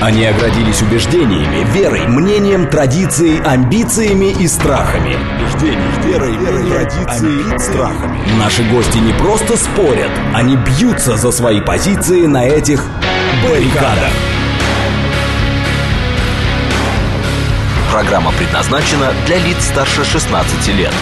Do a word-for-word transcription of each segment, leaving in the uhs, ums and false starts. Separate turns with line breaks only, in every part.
Они оградились убеждениями, верой, мнением, традицией, амбициями и страхами. Убеждениями, верой, верой, традицией, страхами. Наши гости не просто спорят, они бьются за свои позиции на этих баррикадах. Программа предназначена для лиц старше шестнадцати лет.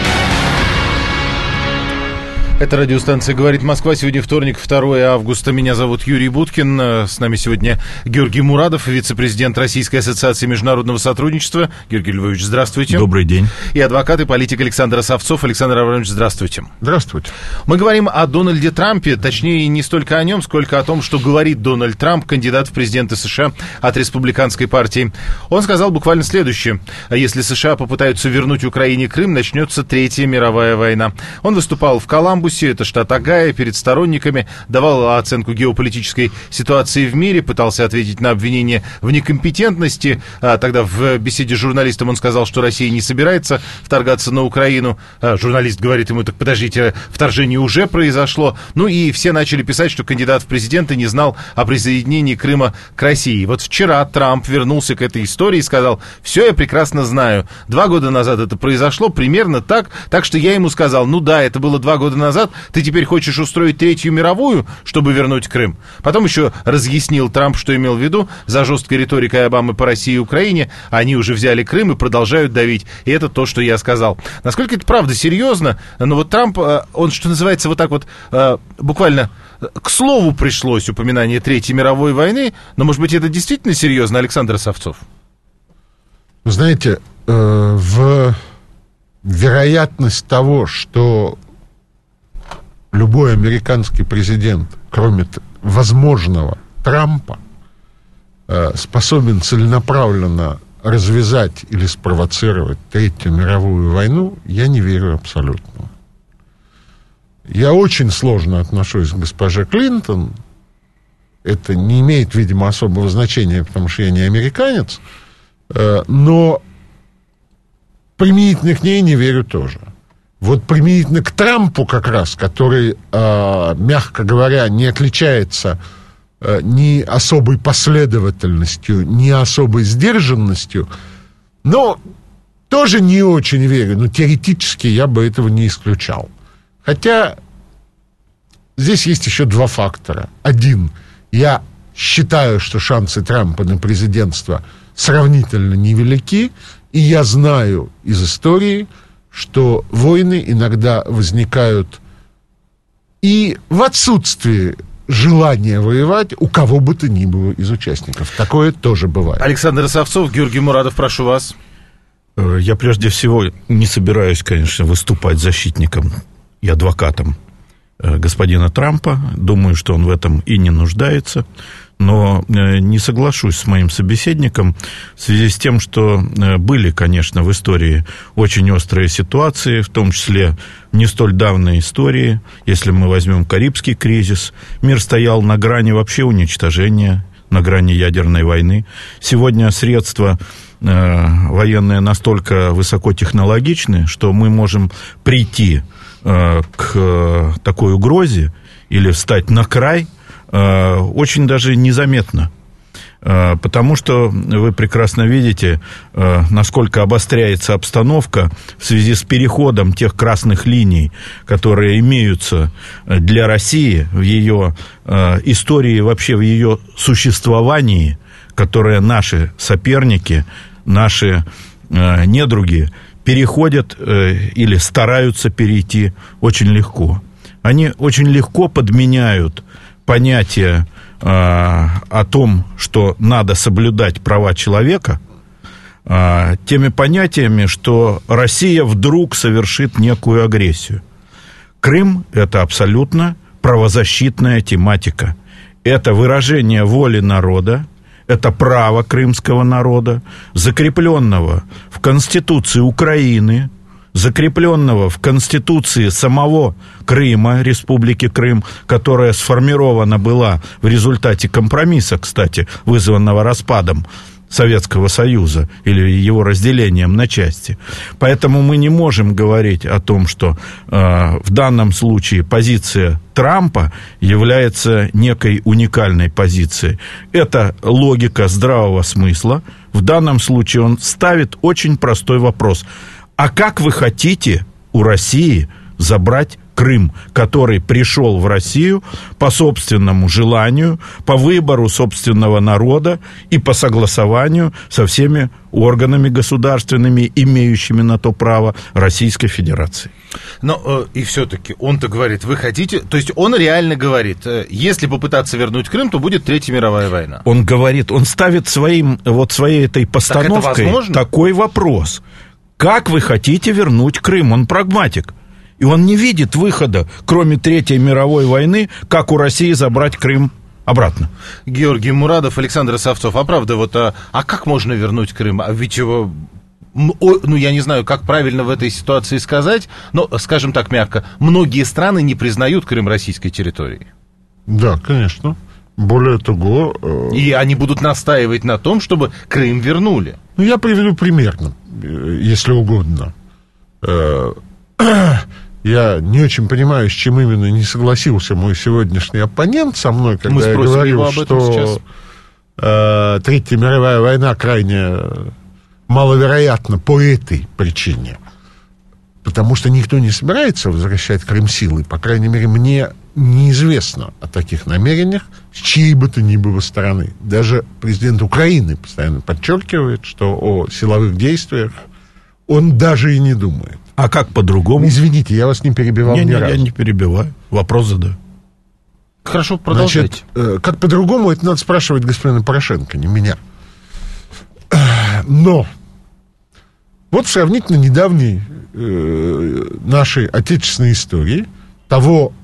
Это радиостанция «Говорит Москва». Сегодня вторник, второе августа. Меня зовут Юрий Буткин. С нами сегодня Георгий Мурадов, вице-президент Российской ассоциации международного сотрудничества. Георгий Львович, здравствуйте.
Добрый день.
И адвокат и политик Александр Осовцов. Александр Аврамович, здравствуйте.
Здравствуйте.
Мы говорим о Дональде Трампе, точнее, не столько о нем, сколько о том, что говорит Дональд Трамп, кандидат в президенты США от республиканской партии. Он сказал буквально следующее. Если США попытаются вернуть Украине Крым, начнется Третья мировая война. Он выступал в Коламбусе, это штат Огайо, перед сторонниками, давал оценку геополитической ситуации в мире, пытался ответить на обвинения в некомпетентности. А тогда в беседе с журналистом он сказал, что Россия не собирается вторгаться на Украину. А журналист говорит ему: так подождите, вторжение уже произошло. Ну и все начали писать, что кандидат в президенты не знал о присоединении Крыма к России. Вот вчера Трамп вернулся к этой истории и сказал: все, я прекрасно знаю. Два года назад это произошло, примерно так, так что я ему сказал: ну да, это было два года назад, ты теперь хочешь устроить Третью мировую, чтобы вернуть Крым? Потом еще разъяснил Трамп, что имел в виду. За жесткой риторикой Обамы по России и Украине они уже взяли Крым и продолжают давить. И это то, что я сказал. Насколько это правда серьезно? Но вот Трамп, он, что называется, вот так вот буквально к слову пришлось упоминание Третьей мировой войны. Но, может быть, это действительно серьезно, Александр Осовцов?
Вы знаете, э, в вероятность того, что любой американский президент, кроме возможного Трампа, способен целенаправленно развязать или спровоцировать Третью мировую войну, я не верю абсолютно. Я очень сложно отношусь к госпоже Клинтон. Это не имеет, видимо, особого значения, потому что я не американец. Но применительно к ней не верю тоже. Вот применительно к Трампу как раз, который, э, мягко говоря, не отличается э, ни особой последовательностью, ни особой сдержанностью, но тоже не очень верю, но теоретически я бы этого не исключал. Хотя здесь есть еще два фактора. Один, я считаю, что шансы Трампа на президентство сравнительно невелики, и я знаю из истории, что войны иногда возникают и в отсутствии желания воевать у кого бы то ни было из участников. Такое тоже бывает.
Александр Осовцов, Георгий Мурадов, прошу вас.
Я прежде всего не собираюсь, конечно, выступать защитником и адвокатом господина Трампа. Думаю, что он в этом и не нуждается. Но не соглашусь с моим собеседником в связи с тем, что были, конечно, в истории очень острые ситуации, в том числе в не столь давней истории. Если мы возьмем Карибский кризис, мир стоял на грани вообще уничтожения, на грани ядерной войны. Сегодня средства э, военные настолько высокотехнологичны, что мы можем прийти э, к такой угрозе или встать на край очень даже незаметно, потому что вы прекрасно видите, насколько обостряется обстановка в связи с переходом тех красных линий, которые имеются для России в ее истории, вообще в ее существовании, которые наши соперники, наши недруги переходят или стараются перейти очень легко. Они очень легко подменяют понятие э, о том, что надо соблюдать права человека, э, теми понятиями, что Россия вдруг совершит некую агрессию. Крым – это абсолютно правозащитная тематика. Это выражение воли народа, это право крымского народа, закрепленного в Конституции Украины, закрепленного в Конституции самого Крыма, Республики Крым, которая сформирована была в результате компромисса, кстати, вызванного распадом Советского Союза или его разделением на части. Поэтому мы не можем говорить о том, что э, в данном случае позиция Трампа является некой уникальной позицией. Это логика здравого смысла. В данном случае он ставит очень простой вопрос. А как вы хотите у России забрать Крым, который пришел в Россию по собственному желанию, по выбору собственного народа и по согласованию со всеми органами государственными, имеющими на то право Российской Федерации.
Но э, и все-таки он-то говорит, вы хотите... То есть он реально говорит, э, если попытаться вернуть Крым, то будет Третья мировая война.
Он говорит, он ставит своим, вот своей этой постановкой
так
такой вопрос. Как вы хотите вернуть Крым? Он прагматик. И он не видит выхода, кроме Третьей мировой войны, как у России забрать Крым обратно.
Георгий Мурадов, Александр Исовцов. А правда, вот, а, а как можно вернуть Крым? А ведь его... Ну, я не знаю, как правильно в этой ситуации сказать, но, скажем так мягко, многие страны не признают Крым российской территорией.
Да, конечно. Более того... Э...
И они будут настаивать на том, чтобы Крым вернули.
Ну, я приведу примерно, если угодно. Э... Я не очень понимаю, с чем именно не согласился мой сегодняшний оппонент со мной, когда
Мы
я говорил, что э, Третья мировая война крайне маловероятна по этой причине. Потому что никто не собирается возвращать Крым силой. По крайней мере, мне неизвестно о таких намерениях с чьей бы то ни было стороны. Даже президент Украины постоянно подчеркивает, что о силовых действиях он даже и не думает.
А как по-другому?
Извините, я вас не перебивал
не,
ни
не,
разу.
Я не перебиваю. Вопрос задаю.
Хорошо, продолжайте.
Значит, э, как по-другому, это надо спрашивать господина Порошенко, не меня. Но вот в сравнительно недавней э, нашей отечественной истории того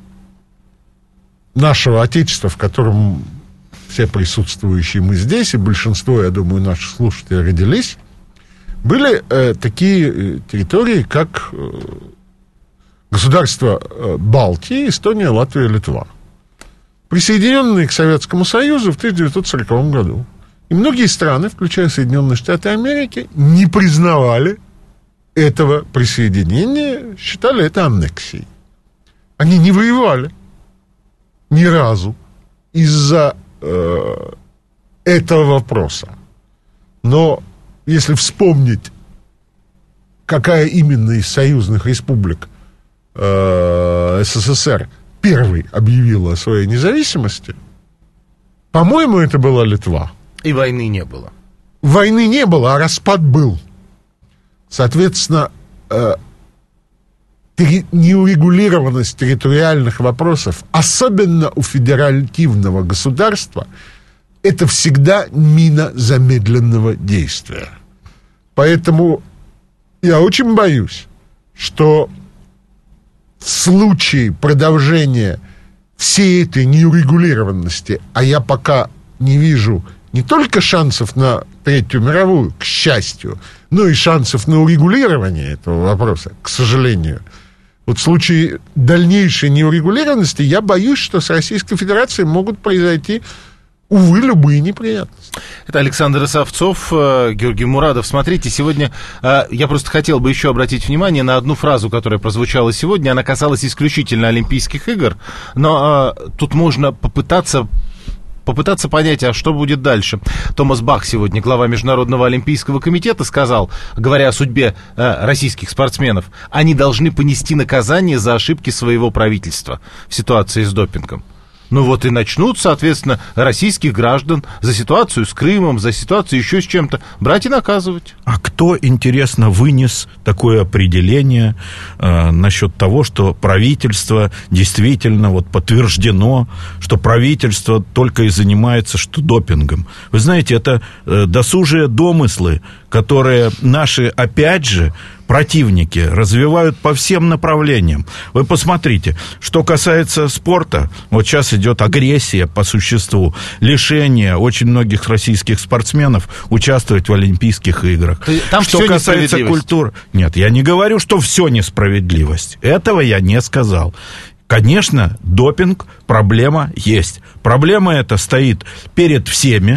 нашего отечества, в котором все присутствующие мы здесь, и большинство, я думаю, наших слушателей родились, были э, такие территории, как э, государства э, Балтии, Эстония, Латвия, Литва, присоединенные к Советскому Союзу в тысяча девятьсот сороковом году. И многие страны, включая Соединенные Штаты Америки, не признавали этого присоединения, считали это аннексией. Они не воевали ни разу из-за э, этого вопроса. Но если вспомнить, какая именно из союзных республик э, СССР первой объявила о своей независимости, по-моему, это была Литва.
И войны не было.
Войны не было, а распад был. Соответственно, э, терри- неурегулированность территориальных вопросов, особенно у федеративного государства, это всегда мина замедленного действия. Поэтому я очень боюсь, что в случае продолжения всей этой неурегулированности, а я пока не вижу не только шансов на Третью мировую, к счастью, но и шансов на урегулирование этого вопроса, к сожалению. Вот в случае дальнейшей неурегулированности я боюсь, что с Российской Федерацией могут произойти, увы, любые неприятности.
Это Александр Исовцов, Георгий Мурадов. Смотрите, сегодня я просто хотел бы еще обратить внимание на одну фразу, которая прозвучала сегодня. Она касалась исключительно Олимпийских игр, но тут можно попытаться... попытаться понять, а что будет дальше. Томас Бах сегодня, глава Международного олимпийского комитета, сказал, говоря о судьбе э, российских спортсменов, они должны понести наказание за ошибки своего правительства в ситуации с допингом. Ну вот и начнут, соответственно, российских граждан за ситуацию с Крымом, за ситуацию еще с чем-то брать и наказывать.
А кто, интересно, вынес такое определение э, насчет того, что правительство действительно вот подтверждено, что правительство только и занимается что допингом? Вы знаете, это э, досужие домыслы, которые наши, опять же, противники развивают по всем направлениям. Вы посмотрите, что касается спорта, вот сейчас идет агрессия по существу, лишение очень многих российских спортсменов участвовать в Олимпийских играх.
Там
что касается культуры... Нет, я не говорю, что все несправедливость. Этого я не сказал. Конечно, допинг, проблема есть. Проблема эта стоит перед всеми.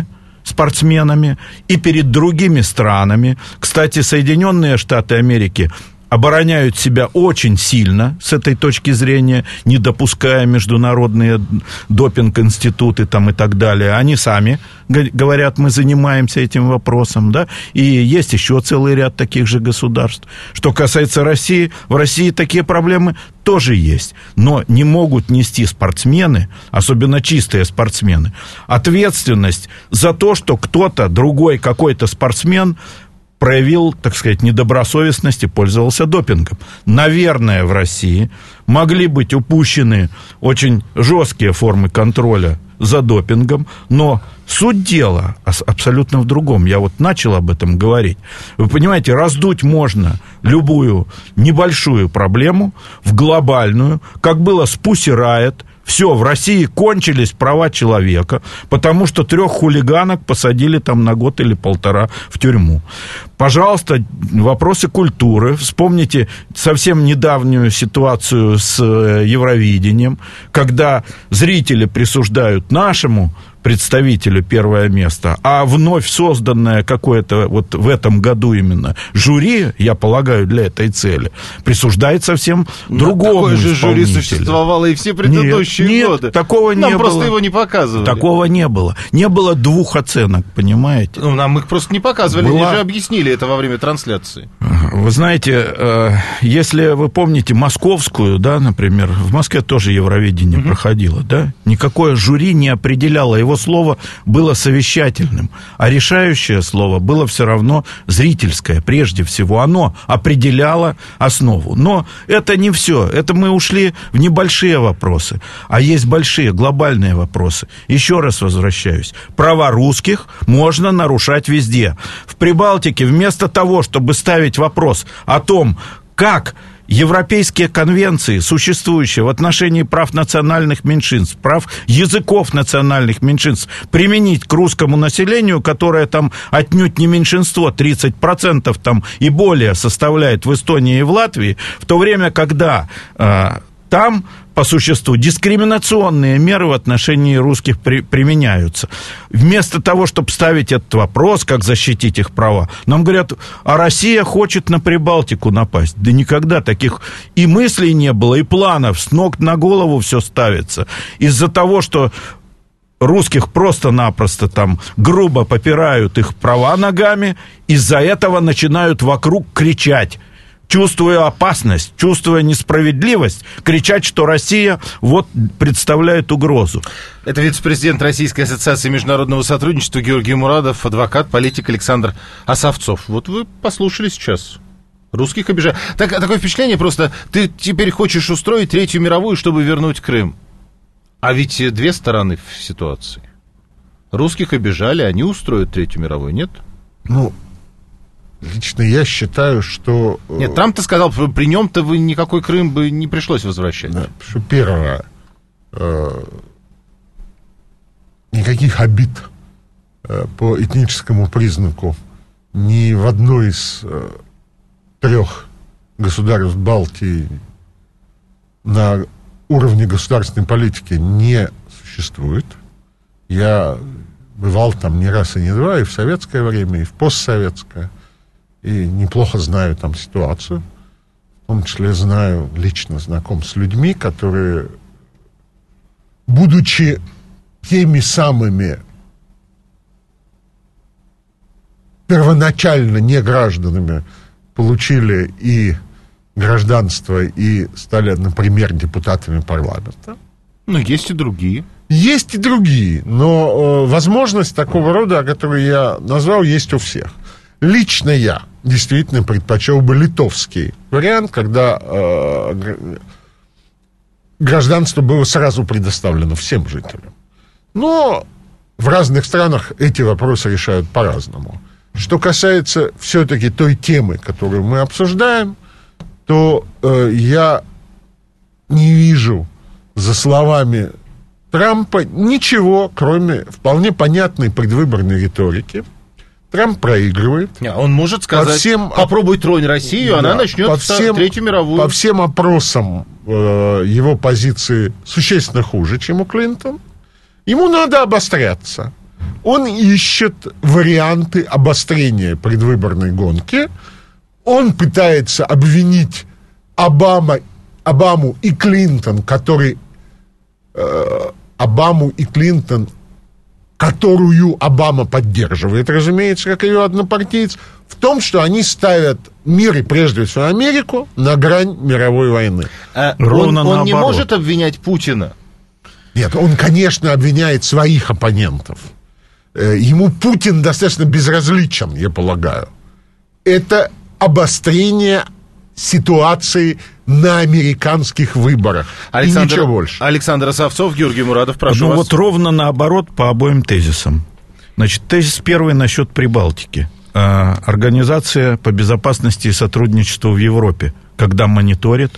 спортсменами и перед другими странами. Кстати, Соединенные Штаты Америки обороняют себя очень сильно с этой точки зрения, не допуская международные допинг-институты там и так далее. Они сами говорят, мы занимаемся этим вопросом, да, и есть еще целый ряд таких же государств. Что касается России, в России такие проблемы тоже есть, но не могут нести спортсмены, особенно чистые спортсмены, ответственность за то, что кто-то, другой какой-то спортсмен проявил, так сказать, недобросовестность и пользовался допингом. Наверное, в России могли быть упущены очень жесткие формы контроля за допингом, но суть дела абсолютно в другом. Я вот начал об этом говорить. Вы понимаете, раздуть можно любую небольшую проблему в глобальную, как было с Pussy Riot. Все, в России кончились права человека, потому что трех хулиганок посадили там на год или полтора в тюрьму. Пожалуйста, вопросы культуры. Вспомните совсем недавнюю ситуацию с Евровидением, когда зрители присуждают нашему представителю первое место, а вновь созданное какое-то вот в этом году именно жюри, я полагаю, для этой цели, присуждает совсем другому
такое же жюри
исполнителю.
Существовало и все предыдущие
нет,
годы.
Нет, такого
нам
не было.
Нам просто его не показывали.
Такого не было. Не было двух оценок, понимаете?
Ну, нам их просто не показывали,
была...
они же объяснили это во время трансляции.
Вы знаете, если вы помните московскую, да, например, в Москве тоже Евровидение угу. проходило, да, никакое жюри не определяло, его слово было совещательным, а решающее слово было все равно зрительское, прежде всего. Оно определяло основу. Но это не все. Это мы ушли в небольшие вопросы. А есть большие, глобальные вопросы. Еще раз возвращаюсь. Права русских можно нарушать везде. В Прибалтике вместо того, чтобы ставить вопрос о том, как европейские конвенции, существующие в отношении прав национальных меньшинств, прав языков национальных меньшинств, применить к русскому населению, которое там отнюдь не меньшинство, тридцать процентов там и более составляет в Эстонии и в Латвии, в то время, когда э, там по существу дискриминационные меры в отношении русских при, применяются. Вместо того, чтобы ставить этот вопрос, как защитить их права, нам говорят, а Россия хочет на Прибалтику напасть. Да никогда таких и мыслей не было, и планов. С ног на голову все ставится. Из-за того, что русских просто-напросто там грубо попирают их права ногами, из-за этого начинают вокруг кричать, чувствуя опасность, чувствуя несправедливость, кричать, что Россия вот представляет угрозу.
Это вице-президент Российской ассоциации международного сотрудничества Георгий Мурадов, адвокат, политик Александр Осовцов. Вот вы послушали сейчас. Русских обижают. Так, такое впечатление просто, ты теперь хочешь устроить Третью мировую, чтобы вернуть Крым. А ведь две стороны в ситуации. Русских обижали, они устроят Третью мировую, нет?
Ну... Лично я считаю, что...
Нет, Трамп-то сказал, при нем-то вы никакой Крым бы не пришлось возвращать.
Да, что первое, э, никаких обид э, по этническому признаку ни в одной из э, трех государств Балтии на уровне государственной политики не существует. Я бывал там не раз и не два, и в советское время, и в постсоветское. И неплохо знаю там ситуацию. В том числе знаю, лично знаком с людьми, которые, будучи теми самыми первоначально не гражданами, получили и гражданство, и стали, например, депутатами парламента.
Ну, есть и другие.
Есть и другие, но э, возможность такого рода, о которой я назвал, есть у всех. Лично я действительно предпочел бы литовский вариант, когда э, гражданство было сразу предоставлено всем жителям. Но в разных странах эти вопросы решают по-разному. Что касается все-таки той темы, которую мы обсуждаем, то э, я не вижу за словами Трампа ничего, кроме вполне понятной предвыборной риторики. Трамп проигрывает.
Он может сказать, всем, попробуй тронь Россию, да, она начнет по всем, Третью мировую.
По всем опросам э, его позиции существенно хуже, чем у Клинтона. Ему надо обостряться. Он ищет варианты обострения предвыборной гонки. Он пытается обвинить Обама, Обаму и Клинтон, который... Э, Обаму и Клинтон, которую Обама поддерживает, разумеется, как ее однопартиец, в том, что они ставят мир и прежде всего Америку на грань мировой войны.
А он он не может обвинять Путина?
Нет, он, конечно, обвиняет своих оппонентов. Ему Путин достаточно безразличен, я полагаю. Это обострение ситуации на американских выборах.
Александр,
и ничего больше.
Александр Осовцов, Георгий Мурадов, прошу
ну,
вас.
Вот ровно наоборот по обоим тезисам. Значит, тезис первый насчет Прибалтики. Организация по безопасности и сотрудничеству в Европе, когда мониторит,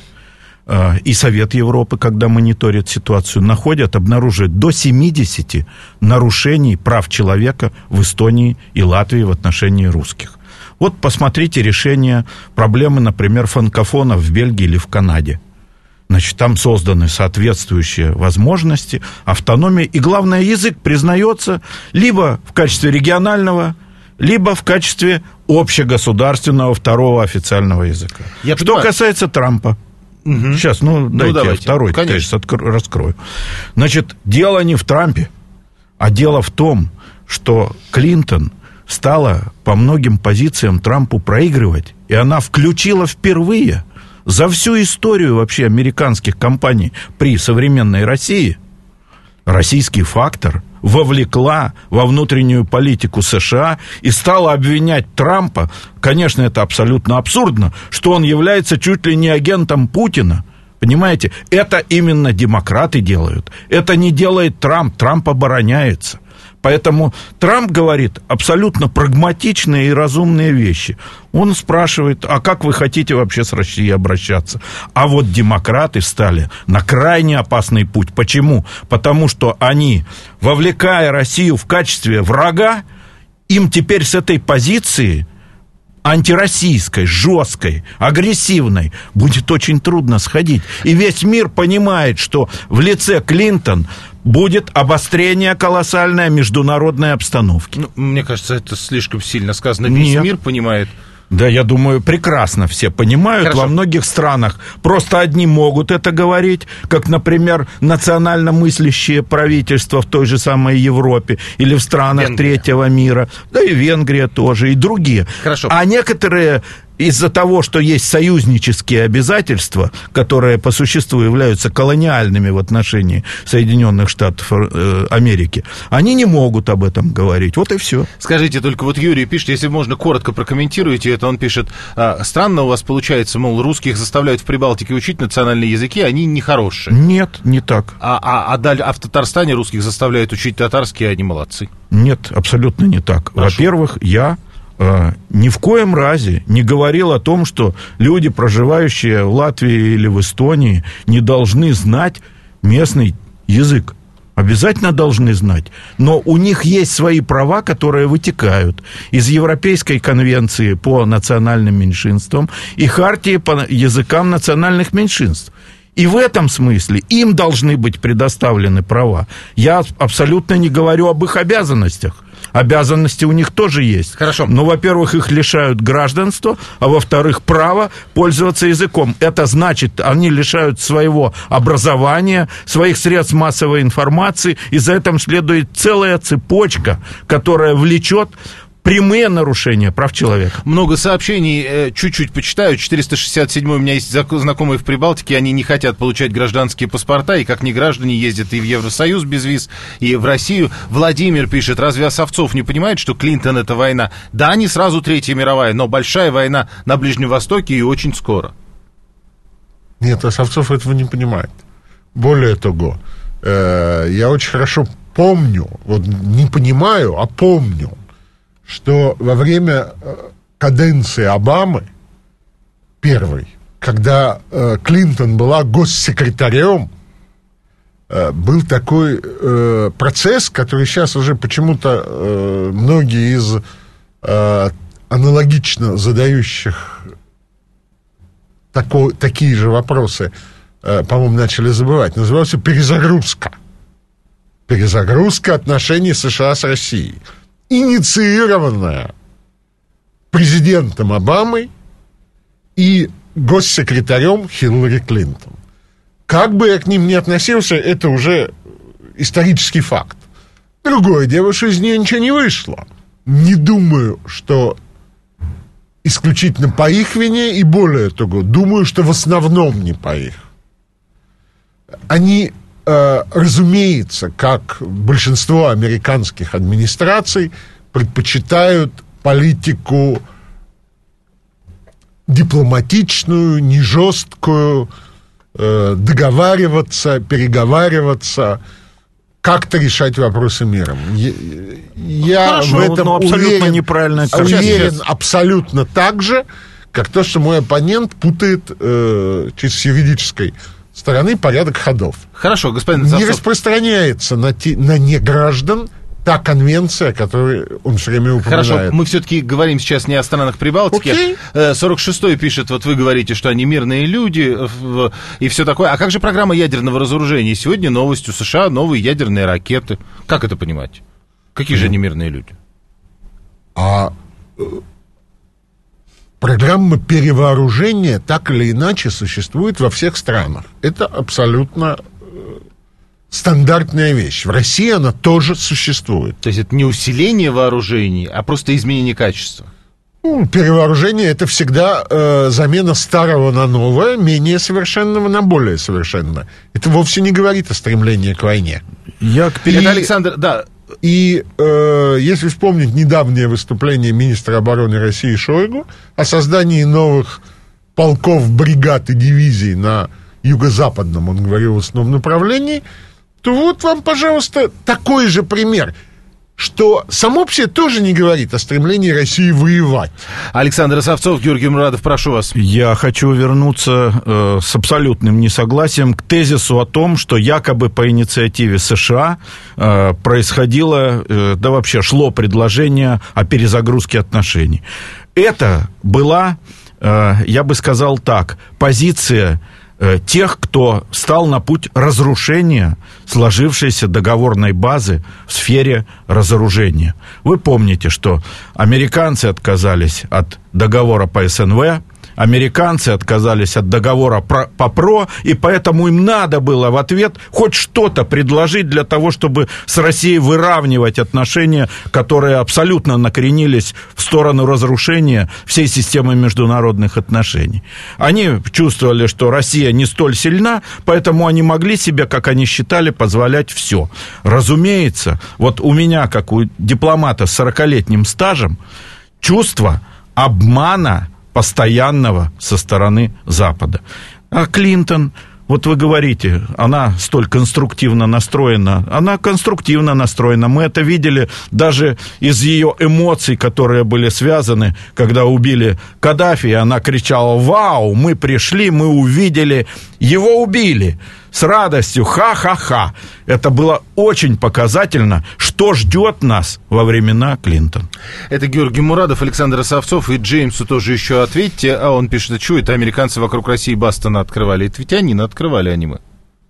и Совет Европы, когда мониторит ситуацию, находят, обнаруживают до семидесяти нарушений прав человека в Эстонии и Латвии в отношении русских. Вот посмотрите решение проблемы, например, франкофонов в Бельгии или в Канаде. Значит, там созданы соответствующие возможности, автономия, и главное, язык признается либо в качестве регионального, либо в качестве общегосударственного второго официального языка. Я Что понимаю. Касается Трампа. Угу. Сейчас, ну, дайте ну, я второй тезис откро- раскрою. Значит, дело не в Трампе, а дело в том, что Клинтон стала по многим позициям Трампу проигрывать, и она включила впервые за всю историю вообще американских компаний при современной России российский фактор, вовлекла во внутреннюю политику США и стала обвинять Трампа. Конечно, это абсолютно абсурдно, что он является чуть ли не агентом Путина. Понимаете, это именно демократы делают. Это не делает Трамп. Трамп обороняется. Поэтому Трамп говорит абсолютно прагматичные и разумные вещи. Он спрашивает, а как вы хотите вообще с Россией обращаться? А вот демократы встали на крайне опасный путь. Почему? Потому что они, вовлекая Россию в качестве врага, им теперь с этой позиции антироссийской, жесткой, агрессивной будет очень трудно сходить. И весь мир понимает, что в лице Клинтон будет обострение колоссальной международной обстановки.
Ну, мне кажется, это слишком сильно сказано. Весь
Нет.
мир понимает.
Да, я думаю, прекрасно все понимают. Хорошо. Во многих странах просто одни могут это говорить, как, например, национально мыслящие правительства в той же самой Европе или в странах Венгрия. Третьего мира, да и Венгрия тоже, и другие. Хорошо. А некоторые из-за того, что есть союзнические обязательства, которые по существу являются колониальными в отношении Соединенных Штатов Америки, они не могут об этом говорить. Вот и все.
Скажите, только вот Юрий пишет, если можно коротко прокомментируйте это, он пишет, странно у вас получается, мол, русских заставляют в Прибалтике учить национальные языки, они нехорошие.
Нет, не так.
А, а, а, даль, а в Татарстане русских заставляют учить татарский, а они молодцы.
Нет, абсолютно не так. Хорошо. Во-первых, я... ни в коем разе не говорил о том, что люди, проживающие в Латвии или в Эстонии, не должны знать местный язык. Обязательно должны знать. Но у них есть свои права, которые вытекают из Европейской конвенции по национальным меньшинствам и Хартии по языкам национальных меньшинств. И в этом смысле им должны быть предоставлены права. Я абсолютно не говорю об их обязанностях. Обязанности у них тоже есть.
Хорошо.
Но, во-первых, их лишают гражданства, а во-вторых, права пользоваться языком. Это значит, они лишают своего образования, своих средств массовой информации, и за этим следует целая цепочка, которая влечет прямые нарушения прав человека.
Много сообщений, э, чуть-чуть почитаю. четыреста шестьдесят семь у меня есть знакомые в Прибалтике, они не хотят получать гражданские паспорта, и как неграждане ездят и в Евросоюз без виз, и в Россию. Владимир пишет, разве Осовцов не понимает, что Клинтон — это война? Да, не сразу Третья мировая, но большая война на Ближнем Востоке и очень скоро.
Нет, Осовцов этого не понимает. Более того, э, я очень хорошо помню, вот не понимаю, а помню, что во время э, каденции Обамы, первой, когда э, Клинтон была госсекретарем, э, был такой э, процесс, который сейчас уже почему-то э, многие из э, аналогично задающих тако, такие же вопросы, э, по-моему, начали забывать. Назывался перезагрузка. перезагрузка отношений США с Россией, инициированная президентом Обамой и госсекретарем Хиллари Клинтон. Как бы я к ним ни относился, это уже исторический факт. Другое дело, что из нее ничего не вышло. Не думаю, что исключительно по их вине, и более того, думаю, что в основном не по их. Они, э, разумеется, как большинство американских администраций, предпочитают политику дипломатичную, не жесткую, э, договариваться, переговариваться, как-то решать вопросы миром. Я, я
Хорошо,
в этом
но абсолютно
уверен,
неправильно.
уверен абсолютно так же, как то, что мой оппонент путает э, с юридической стороны порядок ходов.
Хорошо, господин
Не
Засов.
распространяется на, те, на неграждан та конвенция, которую он все время упоминает.
Хорошо, мы все-таки говорим сейчас не о странах Прибалтики.
Окей.
сорок шестой пишет, вот вы говорите, что они мирные люди и все такое. А как же программа ядерного разоружения? Сегодня новость: у США новые ядерные ракеты. Как это понимать? Какие же они мирные люди?
А э, программа перевооружения так или иначе существует во всех странах. Это абсолютно стандартная вещь. В России она тоже существует.
То есть это не усиление вооружений, а просто изменение качества.
Ну, перевооружение — это всегда э, замена старого на новое, менее совершенного на более совершенное. Это вовсе не говорит о стремлении к войне.
Я к
Это Александр, да.
И э, если вспомнить недавнее выступление министра обороны России Шойгу о создании новых полков, бригад и дивизий на юго-западном, он говорил, в основном направлении, то вот вам, пожалуйста, такой же пример, что само по себе тоже не говорит о стремлении России воевать.
Александр Осовцов, Георгий Мурадов, прошу вас.
Я хочу вернуться э, с абсолютным несогласием к тезису о том, что якобы по инициативе США э, происходило, э, да вообще шло предложение о перезагрузке отношений. Это была, э, я бы сказал так, позиция тех, кто стал на путь разрушения сложившейся договорной базы в сфере разоружения. Вы помните, что американцы отказались от договора по эс эн вэ, американцы отказались от договора про, по ПРО, и поэтому им надо было в ответ хоть что-то предложить для того, чтобы с Россией выравнивать отношения, которые абсолютно накренились в сторону разрушения всей системы международных отношений. Они чувствовали, что Россия не столь сильна, поэтому они могли себе, как они считали, позволять все. Разумеется, вот у меня, как у дипломата с сорокалетним стажем, чувство обмана постоянного со стороны Запада. А Клинтон, вот вы говорите, она столь конструктивно настроена. Она конструктивно настроена. Мы это видели даже из ее эмоций, которые были связаны, когда убили Каддафи. Она кричала: «Вау, мы пришли, мы увидели, его убили». С радостью, ха-ха-ха. Это было очень показательно, что ждет нас во времена Клинтон.
Это Георгий Мурадов, Александр Осовцов, и Джеймсу тоже еще ответьте. А он пишет: а что это американцы вокруг России базы открывали? Это ведь они открывали, а не мы.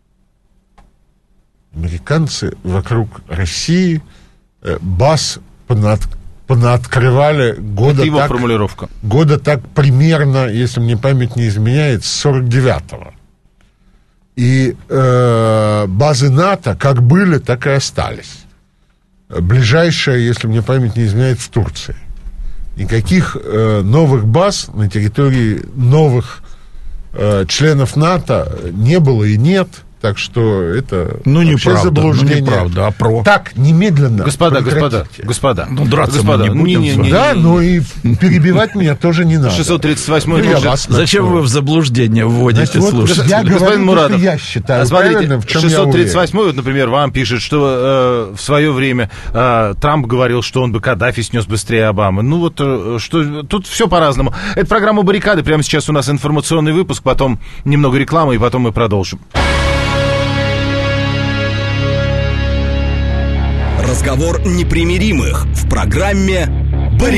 Американцы вокруг России э, баз понаоткрывали года
это его
так,
формулировка.
Года так примерно, если мне память не изменяет, с сорок девятого. И э, базы НАТО как были, так и остались. Ближайшая, если мне память не изменяет, в Турции. Никаких э, новых баз на территории новых э, членов НАТО не было и нет. Так что это
ну,
вообще
неправда,
заблуждение.
Ну, неправда, а про...
Так, немедленно
Господа, господа,
прекратите.
господа.
Ну, драться
господа,
мы не будем.
Не, не, не,
Да,
не, не.
но и перебивать меня тоже не надо.
шестьсот тридцать восьмой
Ну, я
может...
вас
Зачем
накрою.
вы в заблуждение вводите
Значит, вот
слушателей?
я
Господин
говорю,
Мурадов,
то, что я считаю,
а смотрите,
правильно, в чем я
шестьсот тридцать
уверен.
восьмой, вот, например, вам пишет, что э, в свое время э, Трамп говорил, что он бы Каддафи снес быстрее Обамы. Ну вот, э, что тут все по-разному. Это программа «Баррикады». Прямо сейчас у нас информационный выпуск, потом немного рекламы, и потом мы продолжим.
Разговор непримиримых в программе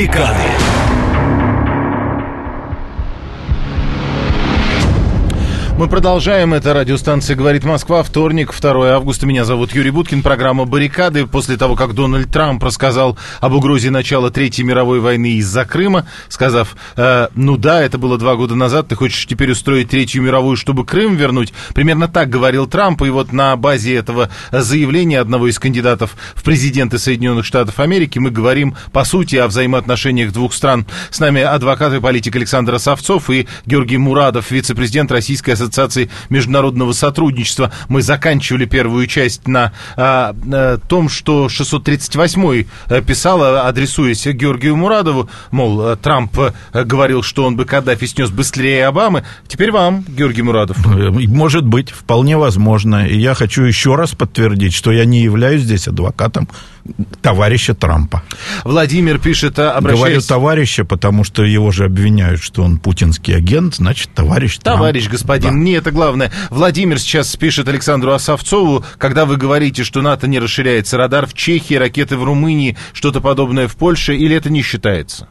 «Баррикады».
Мы продолжаем. Это радиостанция «Говорит Москва». Вторник, второе августа. Меня зовут Юрий Буткин. Программа «Баррикады». После того, как Дональд Трамп рассказал об угрозе начала Третьей мировой войны из-за Крыма, сказав, э, ну да, это было два года назад, ты хочешь теперь устроить Третью мировую, чтобы Крым вернуть? Примерно так говорил Трамп. И вот на базе этого заявления одного из кандидатов в президенты Соединенных Штатов Америки мы говорим, по сути, о взаимоотношениях двух стран. С нами адвокат и политик Александр Осовцов и Георгий Мурадов, вице-президент Российской ассоциации Ассоциации международного сотрудничества. Мы заканчивали первую часть на а, а, том, что шестьсот тридцать восьмой писала, адресуясь Георгию Мурадову, мол, Трамп говорил, что он бы Каддафи снес быстрее Обамы. Теперь вам, Георгий Мурадов.
Может быть, вполне возможно. И я хочу еще раз подтвердить, что я не являюсь здесь адвокатом товарища Трампа.
Владимир пишет, обращаясь...
Говорю товарища, потому что его же обвиняют, что он путинский агент, значит, товарищ Трамп.
Товарищ господин, да. Не это главное. Владимир сейчас пишет Александру Осовцову, когда вы говорите, что НАТО не расширяется, радар в Чехии, ракеты в Румынии, что-то подобное в Польше, или это не считается?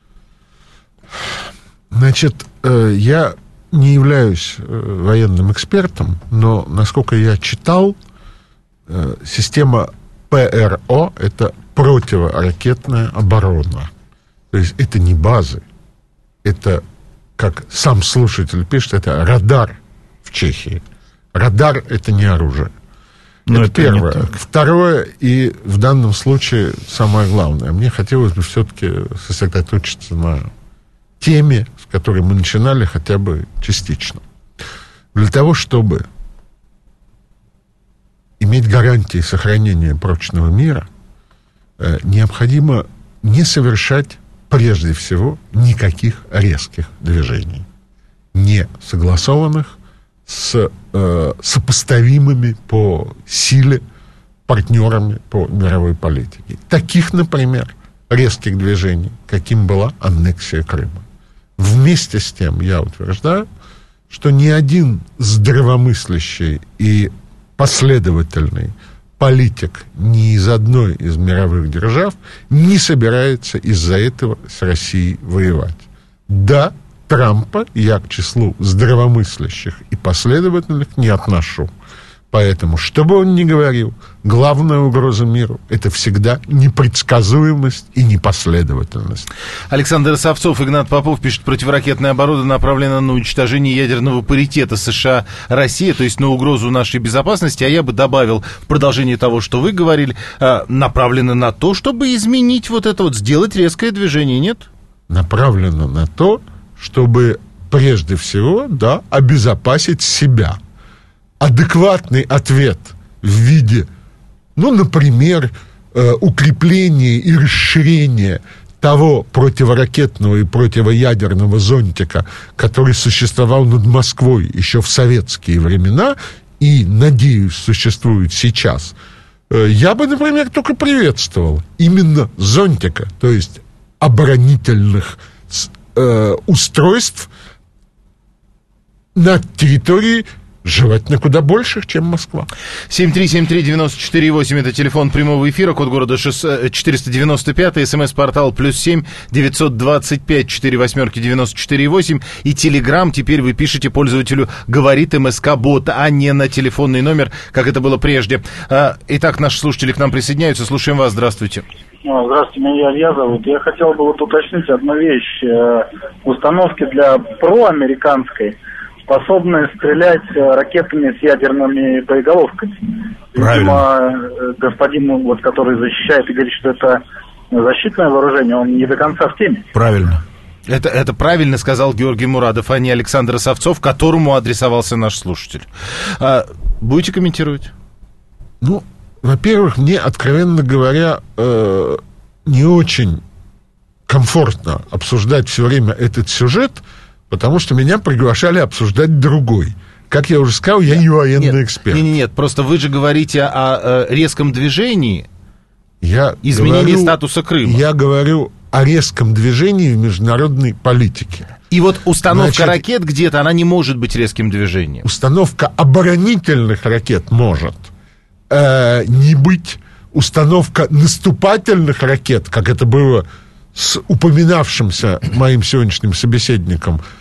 Значит, я не являюсь военным экспертом, но, насколько я читал, система ПРО – это противоракетная оборона. То есть это не базы, это, как сам слушатель пишет, это радар в Чехии. Радар – это не оружие. Но это, это первое. Второе, и в данном случае самое главное, мне хотелось бы все-таки сосредоточиться на теме, с которой мы начинали хотя бы частично. Для того, чтобы иметь гарантии сохранения прочного мира, э, необходимо не совершать, прежде всего, никаких резких движений, не согласованных с э, сопоставимыми по силе партнерами по мировой политике. Таких, например, резких движений, каким была аннексия Крыма. Вместе с тем я утверждаю, что ни один здравомыслящий и последовательный политик ни из одной из мировых держав не собирается из-за этого с Россией воевать. Да, Трампа я к числу здравомыслящих и последовательных не отношу. Поэтому, что бы он ни говорил, главная угроза миру – это всегда непредсказуемость и непоследовательность.
Александр Осовцов, Игнат Попов пишет, противоракетная оборона направлена на уничтожение ядерного паритета США-Россия, то есть на угрозу нашей безопасности. А я бы добавил, в продолжении того, что вы говорили, направлена на то, чтобы изменить вот это вот, сделать резкое движение, нет?
Направлена на то, чтобы прежде всего, да, обезопасить себя. Адекватный ответ в виде, ну, например, э, укрепления и расширения того противоракетного и противоядерного зонтика, который существовал над Москвой еще в советские времена и, надеюсь, существует сейчас, э, я бы, например, только приветствовал именно зонтика, то есть оборонительных э, устройств на территории желательно куда больших, чем Москва.
семь три семь три девять четыре восемь, это телефон прямого эфира, код города четыреста девяносто пять, смс-портал плюс семь девятьсот двадцать пять четыре восьмерки девяносто четыре восемь, и телеграм теперь вы пишете пользователю «Говорит МСК-бот», а не на телефонный номер, как это было прежде. Итак, наши слушатели к нам присоединяются, слушаем вас, здравствуйте.
Здравствуйте, меня Илья зовут. Я хотел бы вот уточнить одну вещь. Установки для проамериканской способны стрелять ракетами с ядерными боеголовками.
Правильно.
Видимо, господин, вот, который защищает и говорит, что это защитное вооружение, он не до конца в теме.
Правильно.
Это, это правильно сказал Георгий Мурадов, а не Александр Осовцов, которому адресовался наш слушатель. А, будете комментировать?
Ну, во-первых, мне, откровенно говоря, э, не очень комфортно обсуждать все время этот сюжет, потому что меня приглашали обсуждать другой. Как я уже сказал, я не военный
нет,
эксперт.
Нет, нет, просто вы же говорите о, о резком движении,
я
изменении
говорю,
статуса Крыма.
Я говорю о резком движении в международной политике.
И вот установка
Значит,
ракет где-то, она не может быть резким движением.
Установка оборонительных ракет может э, не быть. Установка наступательных ракет, как это было с упоминавшимся моим сегодняшним собеседником,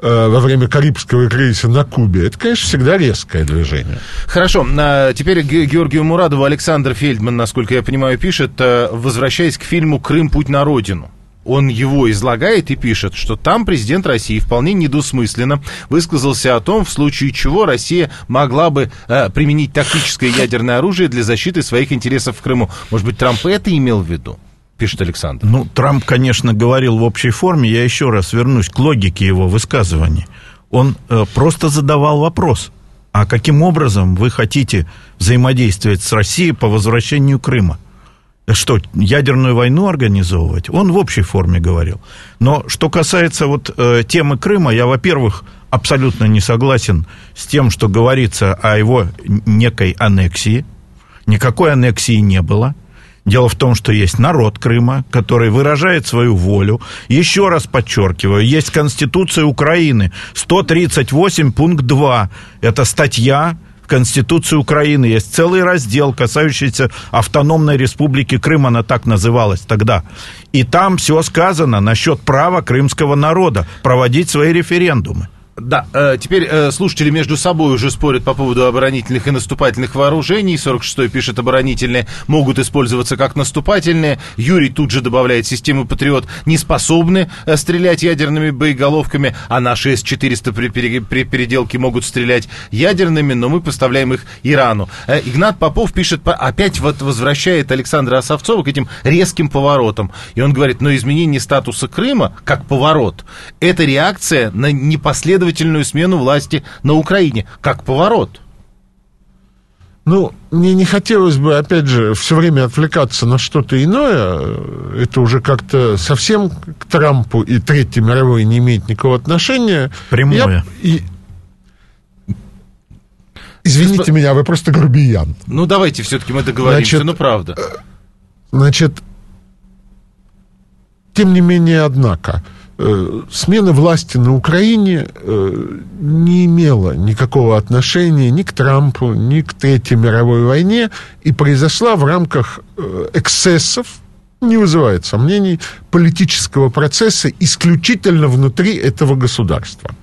во время Карибского кризиса на Кубе, это, конечно, всегда резкое движение.
Хорошо. Теперь Георгию Мурадову Александр Фельдман, насколько я понимаю, пишет, возвращаясь к фильму «Крым. Путь на родину». Он его излагает и пишет, что там президент России вполне недвусмысленно высказался о том, в случае чего Россия могла бы э, применить тактическое ядерное оружие для защиты своих интересов в Крыму. Может быть, Трамп это имел в виду? Пишет Александр.
Ну, Трамп, конечно, говорил в общей форме. Я еще раз вернусь к логике его высказываний. Он э, просто задавал вопрос. А каким образом вы хотите взаимодействовать с Россией по возвращению Крыма? Что, ядерную войну организовывать? Он в общей форме говорил. Но что касается вот э, темы Крыма, я, во-первых, абсолютно не согласен с тем, что говорится о его некой аннексии. Никакой аннексии не было. Дело в том, что есть народ Крыма, который выражает свою волю. Еще раз подчеркиваю, есть Конституция Украины, сто тридцать восемь, пункт два. Это статья в Конституции Украины. Есть целый раздел, касающийся автономной республики Крым, она так называлась тогда. И там все сказано насчет права крымского народа проводить свои референдумы.
Да, э, теперь э, слушатели между собой уже спорят по поводу оборонительных и наступательных вооружений. сорок шестой пишет, оборонительные могут использоваться как наступательные. Юрий тут же добавляет, системы «Патриот» не способны э, стрелять ядерными боеголовками, а наши эс четыреста при, при, при переделке могут стрелять ядерными, но мы поставляем их Ирану. Э, Игнат Попов пишет, опять вот возвращает Александра Осовцова к этим резким поворотам. И он говорит, но изменение статуса Крыма, как поворот, это реакция на непоследовательность смену власти на Украине, как поворот.
Ну, мне не хотелось бы, опять же, все время отвлекаться на что-то иное. Это уже как-то совсем к Трампу и Третьей мировой не имеет никакого отношения.
Прямое.
Я, и... Извините Господ... меня, вы просто грубиян.
Ну, давайте все-таки мы договоримся, значит, ну, правда.
Значит, тем не менее, однако... Смена власти на Украине не имела никакого отношения ни к Трампу, ни к Третьей мировой войне и произошла в рамках эксцессов, не вызывает сомнений, политического процесса исключительно внутри этого государства.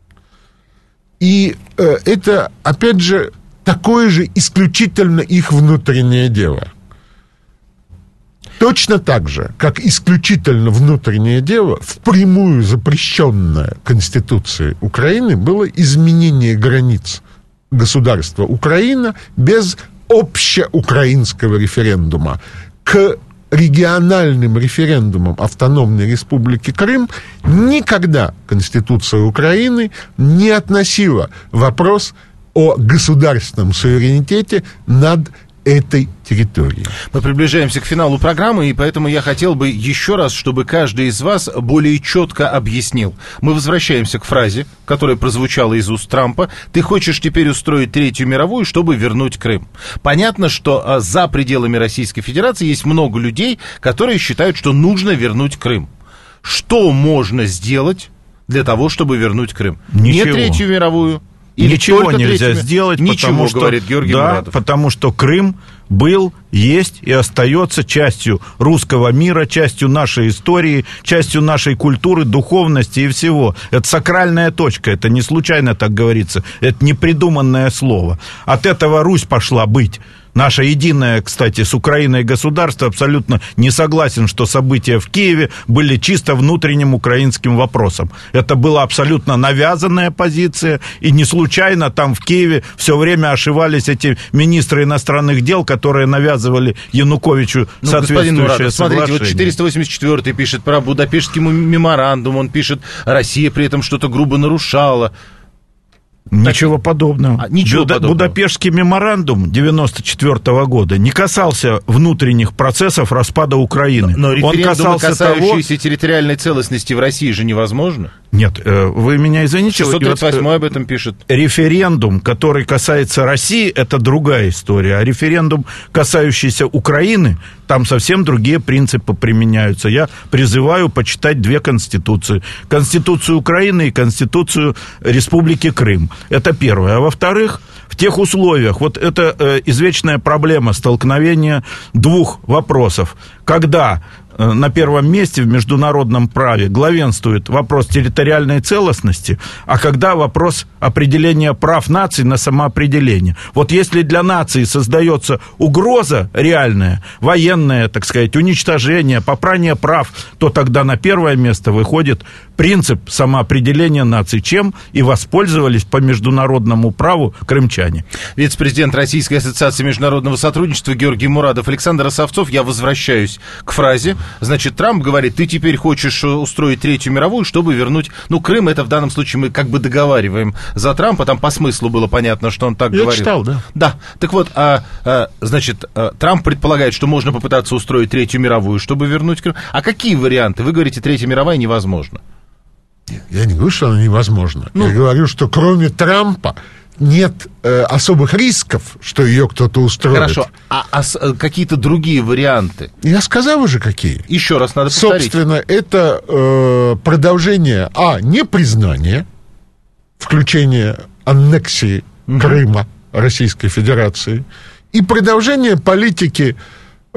И это, опять же, такое же исключительно их внутреннее дело. Точно так же, как исключительно внутреннее дело, впрямую запрещенное Конституцией Украины было изменение границ государства Украина без общеукраинского референдума. К региональным референдумам Автономной Республики Крым никогда Конституция Украины не относила вопрос о государственном суверенитете над этой территории.
Мы приближаемся к финалу программы, и поэтому я хотел бы еще раз, чтобы каждый из вас более четко объяснил. Мы возвращаемся к фразе, которая прозвучала из уст Трампа. Ты хочешь теперь устроить Третью мировую, чтобы вернуть Крым. Понятно, что а, за пределами Российской Федерации есть много людей, которые считают, что нужно вернуть Крым. Что можно сделать для того, чтобы вернуть Крым?
Ничего.
Не Третью мировую.
Или Ничего нельзя третьими? сделать,
Ничего,
потому что,
говорит Георгий
да,
Мурадов.
потому что Крым был, есть и остается частью русского мира, частью нашей истории, частью нашей культуры, духовности и всего. Это сакральная точка, это не случайно так говорится, это не придуманное слово. От этого Русь пошла быть. Наше единое, кстати, с Украиной государство абсолютно не согласен, что события в Киеве были чисто внутренним украинским вопросом. Это была абсолютно навязанная позиция, и не случайно там в Киеве все время ошивались эти министры иностранных дел, которые навязывали Януковичу ну, соответствующее Мурадов, соглашение.
Смотрите, вот четыреста восемьдесят четвёртый пишет про Будапештский меморандум, он пишет, Россия при этом что-то грубо нарушала.
Ничего так, подобного.
А, ничего
Буда,
подобного.
Будапештский меморандум девяносто четвёртого года не касался внутренних процессов распада Украины.
Но, но референдумы,
Он касался
касающиеся
того...
территориальной целостности в России, же невозможно?
Нет, вы меня извините.
шестьсот тридцать восьмой об этом пишет.
Референдум, который касается России, это другая история. А референдум, касающийся Украины, там совсем другие принципы применяются. Я призываю почитать две конституции. Конституцию Украины и Конституцию Республики Крым. Это первое. А во-вторых, в тех условиях, вот это э, извечная проблема столкновения двух вопросов. Когда на первом месте в международном праве главенствует вопрос территориальной целостности, а когда вопрос определения прав наций на самоопределение. Вот если для нации создается угроза реальная, военное, так сказать, уничтожение, попрание прав, то тогда на первое место выходит принцип самоопределения наций, чем и воспользовались по международному праву крымчане.
Вице-президент Российской ассоциации международного сотрудничества Георгий Мурадов. Александр Осовцов, я возвращаюсь к фразе. Значит, Трамп говорит, ты теперь хочешь устроить Третью мировую, чтобы вернуть... Ну, Крым, это в данном случае мы как бы договариваем за Трампа, там по смыслу было понятно, что он так
я
говорил. Я
читал, да.
Да, так вот, а, а, значит, а, Трамп предполагает, что можно попытаться устроить Третью мировую, чтобы вернуть Крым. А какие варианты? Вы говорите, Третья мировая невозможна.
Я не говорю, что она невозможна.
Ну,
я говорю, что кроме Трампа нет э, особых рисков, что ее кто-то устроит.
Хорошо, а, а с, какие-то другие варианты?
Я сказал уже, какие.
Еще раз надо повторить.
Собственно, это э, продолжение, а, непризнание, включение аннексии угу. Крыма Российской Федерации, и продолжение политики э,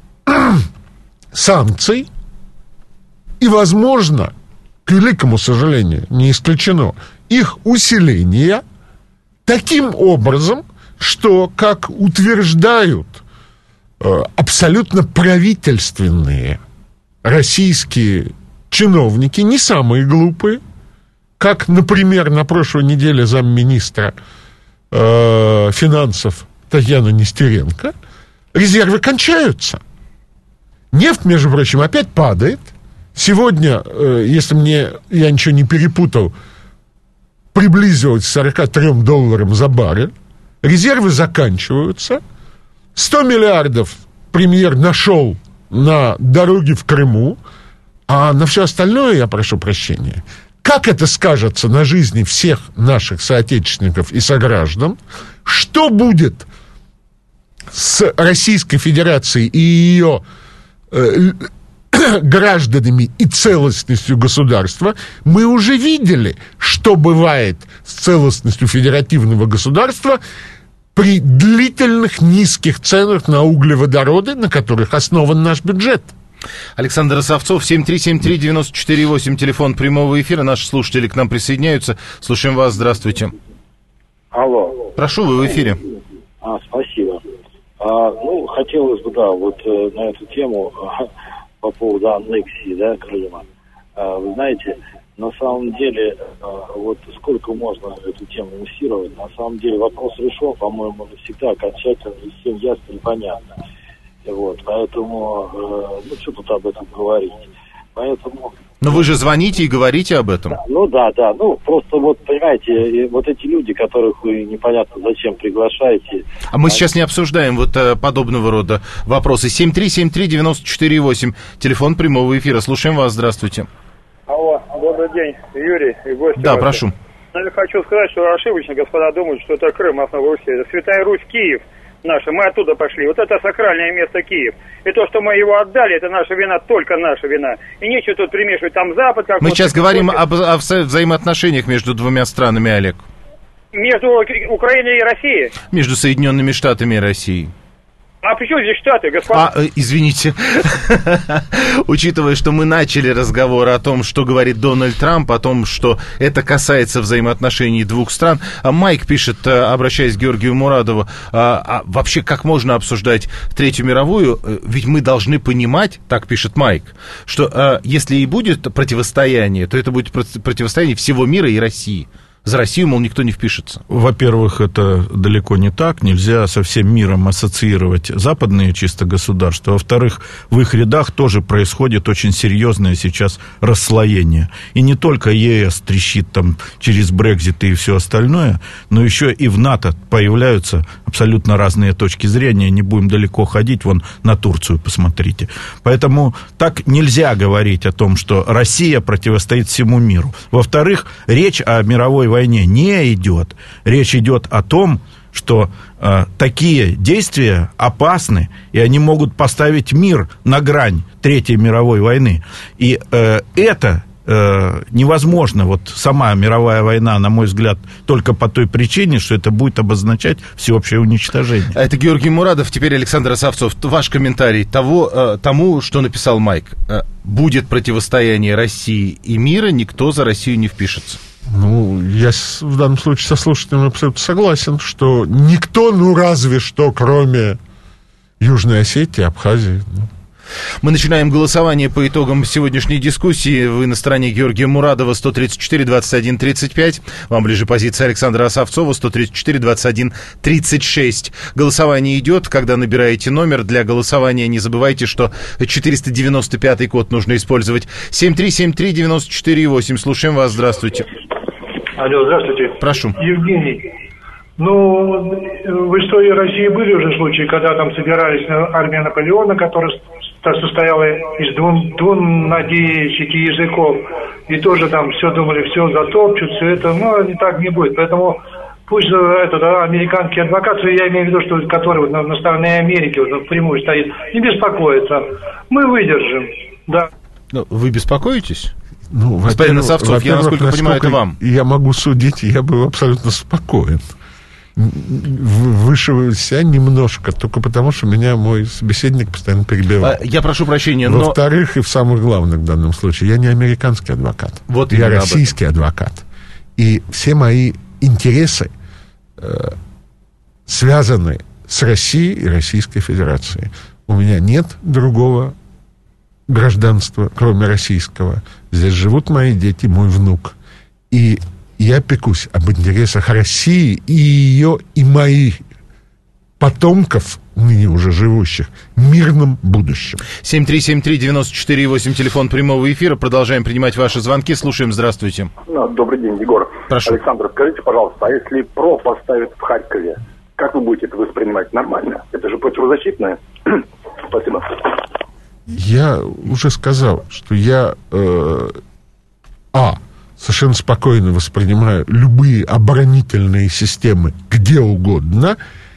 санкций, и, возможно, к великому сожалению, не исключено, их усиление таким образом, что, как утверждают э, абсолютно правительственные российские чиновники, не самые глупые, как, например, на прошлой неделе замминистра э, финансов Татьяна Нестеренко, резервы кончаются. Нефть, между прочим, опять падает. Сегодня, э, если мне я ничего не перепутал, приблизилась к сорока трём долларам за баррель. Резервы заканчиваются. сто миллиардов премьер нашел на дороге в Крыму, а на все остальное, я прошу прощения, как это скажется на жизни всех наших соотечественников и сограждан, что будет с Российской Федерацией и ее э, гражданами и целостностью государства, мы уже видели, что бывает с целостностью федеративного государства при длительных низких ценах на углеводороды, на которых основан наш бюджет.
Александр Осовцов, семь три семь три девять четыре восемь, телефон прямого эфира. Наши слушатели к нам присоединяются. Слушаем вас, здравствуйте.
Алло.
Прошу, вы в эфире.
А, спасибо. А, ну, хотелось бы, да, вот э, на эту тему э, по поводу аннексии, да, Крыма. А, вы знаете, на самом деле, э, вот сколько можно эту тему муссировать, на самом деле вопрос решен, по-моему, навсегда окончательно и всем ясно и понятно. Вот, поэтому, э, ну, что тут об этом говорить? Поэтому...
Но вы же звоните и говорите об этом.
Да, ну да, да, ну просто вот, понимаете, вот эти люди, которых вы непонятно зачем приглашаете...
А мы они... сейчас не обсуждаем вот э, подобного рода вопросы. семь три семь три девять четыре восемь, телефон прямого эфира. Слушаем вас, здравствуйте.
Алло, добрый день, Юрий и гости.
Да, прошу.
Я хочу сказать, что ошибочно господа думают, что это Крым, основа Руси. Это Святая Русь, Киев. Наши, мы оттуда пошли. Вот это сакральное место Киев. И то, что мы его отдали, это наша вина, только наша вина. И нечего тут примешивать там Запад. Как
мы
вот
сейчас говорим об, о вза- взаимоотношениях между двумя странами, Олег.
Между Украиной и Россией?
Между Соединенными Штатами и Россией.
А при чем здесь Штаты, господа?
А, извините. Учитывая, что мы начали разговор о том, что говорит Дональд Трамп, о том, что это касается взаимоотношений двух стран, Майк пишет, обращаясь к Георгию Мурадову, а, а вообще как можно обсуждать Третью мировую? Ведь мы должны понимать, так пишет Майк, что а, если и будет противостояние, то это будет противостояние всего мира и России. За Россию, мол, никто не впишется.
Во-первых, это далеко не так. Нельзя со всем миром ассоциировать западные чисто государства. Во-вторых, в их рядах тоже происходит очень серьезное сейчас расслоение. И не только ЕС трещит там через Брексит и все остальное, но еще и в НАТО появляются абсолютно разные точки зрения. Не будем далеко ходить, вон на Турцию посмотрите. Поэтому так нельзя говорить о том, что Россия противостоит всему миру. Во-вторых, речь о мировой войне не идет. Речь идет о том, что э, такие действия опасны, и они могут поставить мир на грань Третьей мировой войны. И э, это э, невозможно, вот сама мировая война, на мой взгляд, только по той причине, что это будет обозначать всеобщее уничтожение.
Это Георгий Мурадов, теперь Александр Осовцов. Ваш комментарий того, э, тому, что написал Майк. Э, будет противостояние России и мира, никто за Россию не впишется.
Ну, я с, в данном случае со слушателем абсолютно согласен, что никто, ну, разве что, кроме Южной Осетии, Абхазии. Ну.
Мы начинаем голосование по итогам сегодняшней дискуссии. Вы на стороне Георгия Мурадова, сто тридцать четыре двадцать один тридцать пять. Вам ближе позиция Александра Осовцова, сто тридцать четыре двадцать один тридцать шесть. Голосование идет. Когда набираете номер для голосования, не забывайте, что четыреста девяносто пятый код нужно использовать. семь три семь три девять четыре восемь. Слушаем вас. Здравствуйте.
Алло, здравствуйте.
Прошу.
Евгений. Ну, в истории России были уже случаи, когда там собирались армия Наполеона, которая состояла из двунадеющих языков, и тоже там все думали, все затопчут, все это, но не так не будет. Поэтому пусть этот да, американский адвокат, я имею в виду, что который вот на, на стороне Америки вот, напрямую стоит, не беспокоится. Мы выдержим, да.
Ну, вы беспокоитесь?
Ну,
господин Осовцов, я, насколько понимаю, это вам.
Я могу судить, я был абсолютно спокоен. Выше себя немножко, только потому, что меня мой собеседник постоянно перебивал.
Я прошу прощения, но...
Во-вторых, и в самых главных в данном случае, я не американский адвокат.
Вот
я российский адвокат. И все мои интересы э, связаны с Россией и Российской Федерацией. У меня нет другого гражданства, кроме российского. Здесь живут мои дети, мой внук. И я пекусь об интересах России и ее, и моих потомков, ныне уже живущих, в мирном будущем.
семь три семь три девять четыре восемь, телефон прямого эфира. Продолжаем принимать ваши звонки. Слушаем. Здравствуйте.
Добрый день, Егор.
Прошу.
Александр, скажите, пожалуйста, а если ПРО поставят в Харькове, как вы будете это воспринимать? Нормально? Это же противозащитное? Спасибо.
Я уже сказал, что я... Э, а... совершенно спокойно воспринимаю любые оборонительные системы где угодно,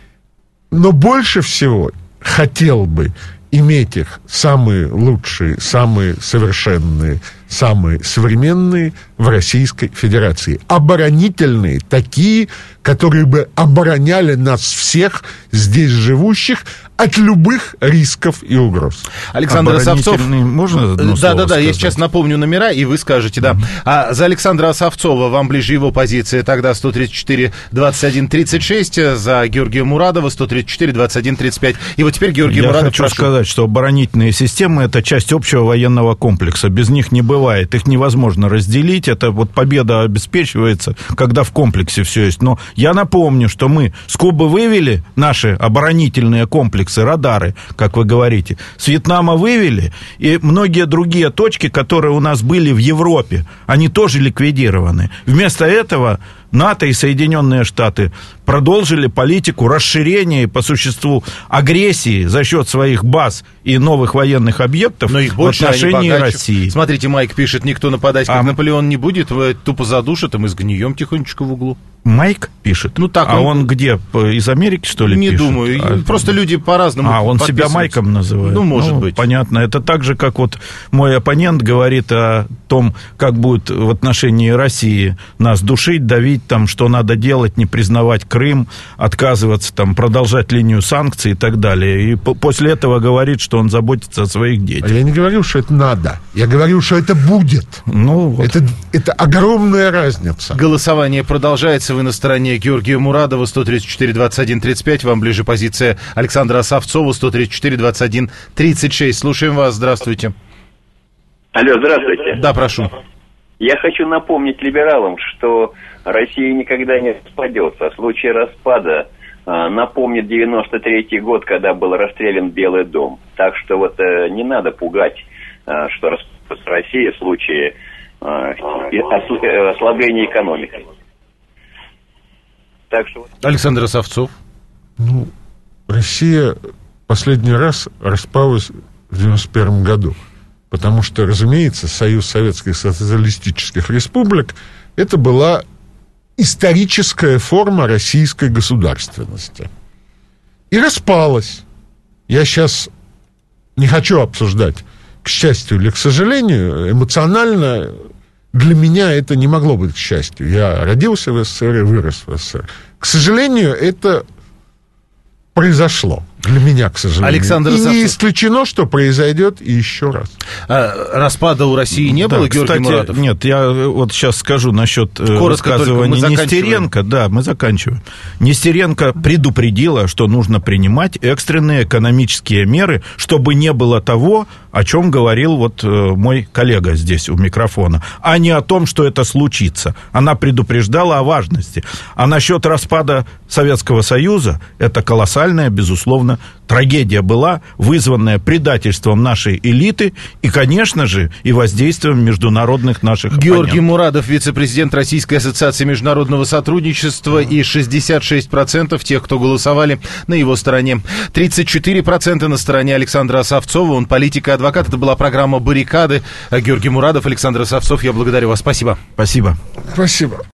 но больше всего хотел бы иметь их самые лучшие, самые совершенные, самые современные в Российской Федерации. Оборонительные, такие, которые бы обороняли нас всех здесь живущих от любых рисков и угроз.
Александр Осовцов.
Можно одно
Да, да, да,
сказать?
я сейчас напомню номера, и вы скажете, да. Mm-hmm. А за Александра Осовцова вам ближе его позиция, тогда сто тридцать четыре двадцать один тридцать шесть, за Георгия Мурадова сто тридцать четыре двадцать один тридцать пять. И вот теперь Георгий
я
Мурадов,
хочу
прошу.
сказать, что оборонительные системы — это часть общего военного комплекса. Без них не бывает. Их невозможно разделить. Это вот победа обеспечивается, когда в комплексе все есть. Но я напомню, что мы с Кубы вывели наши оборонительные комплексы, радары, как вы говорите, с Вьетнама вывели, и многие другие точки, которые у нас были в Европе, они тоже ликвидированы. Вместо этого НАТО и Соединенные Штаты продолжили политику расширения и, по существу, агрессии за счет своих баз и новых военных объектов
Но их больше,
в отношении России.
Смотрите, Майк пишет, никто нападать, как
а...
Наполеон, не будет, вы тупо задушат, и мы сгнием тихонечко в углу.
Майк пишет?
Ну, так
а
он...
он где? Из Америки, что ли,
не
пишет?
Не думаю.
А...
Просто люди по-разному
А, он себя Майком называет?
Ну, может
ну,
быть.
Понятно. Это так же, как вот мой оппонент говорит о том, как будет в отношении России нас душить, давить, там, что надо делать, не признавать Крым, отказываться, там, продолжать линию санкций и так далее. И по- после этого говорит, что он заботится о своих детях.
А я не говорил, что это надо. Я говорил, что это будет.
Ну, вот.
это, это огромная разница.
Голосование продолжается. Вы на стороне Георгия Мурадова, сто тридцать четыре двадцать один тридцать пять. Вам ближе позиция Александра Осовцова, сто тридцать четыре двадцать один тридцать шесть. Слушаем вас. Здравствуйте.
Алло, здравствуйте.
Да, прошу.
Я хочу напомнить либералам, что Россия никогда не распадется. О случае распада э, напомнит девяносто третий год, когда был расстрелян Белый дом. Так что вот э, не надо пугать, э, что распадется Россия в случае э, ослабления экономики. Так что...
Александр Осовцов.
Ну, Россия последний раз распалась в девяносто первом году. Потому что, разумеется, Союз Советских Социалистических Республик – это была историческая форма российской государственности. И распалась. Я сейчас не хочу обсуждать к счастью или к сожалению, эмоционально для меня это не могло быть к счастью. Я родился в СССР и вырос в СССР. К сожалению, это произошло. Для меня, к сожалению.
Александр
и
Савцов.
не исключено, что произойдет и еще раз.
А, распада у России не
да,
было, Георгий
кстати,
Муратов?
Нет, я вот сейчас скажу насчет
Коротко
высказывания Нестеренко. Да, мы заканчиваем. Нестеренко предупредила, что нужно принимать экстренные экономические меры, чтобы не было того, о чем говорил вот мой коллега здесь у микрофона, а не о том, что это случится. Она предупреждала о важности. А насчет распада Советского Союза, это колоссальная, безусловно, трагедия была, вызванная предательством нашей элиты и, конечно же, и воздействием международных наших
Георгий
оппонентов.
Мурадов, вице-президент Российской ассоциации международного сотрудничества, и шестьдесят шесть процентов тех, кто голосовали на его стороне. тридцать четыре процента на стороне Александра Савцова, он политик и адвокат. Это была программа «Баррикады». Георгий Мурадов, Александр Савцов, я благодарю вас. Спасибо.
Спасибо.
Спасибо.